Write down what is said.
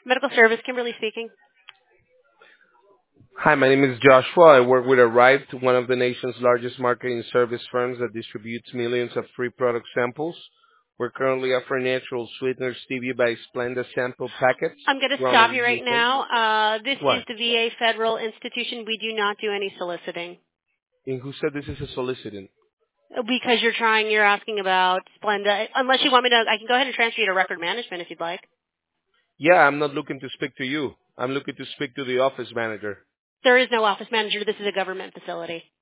Medical service, Kimberly speaking. Hi, my name is Joshua. I work with Arrive, one of the nation's largest marketing service firms that distributes millions of free product samples. We're currently offering natural sweetener stevia by Splenda sample packets. I'm going to Grown stop in you the right USA. now. This is What? the VA Federal Institution. We do not do any soliciting. And who said this is a soliciting? Because you're asking about Splenda. Unless you want me to, I can go ahead and transfer you to record management if you'd like. Yeah, I'm not looking to speak to you. I'm looking to speak to the office manager. There is no office manager. This is a government facility.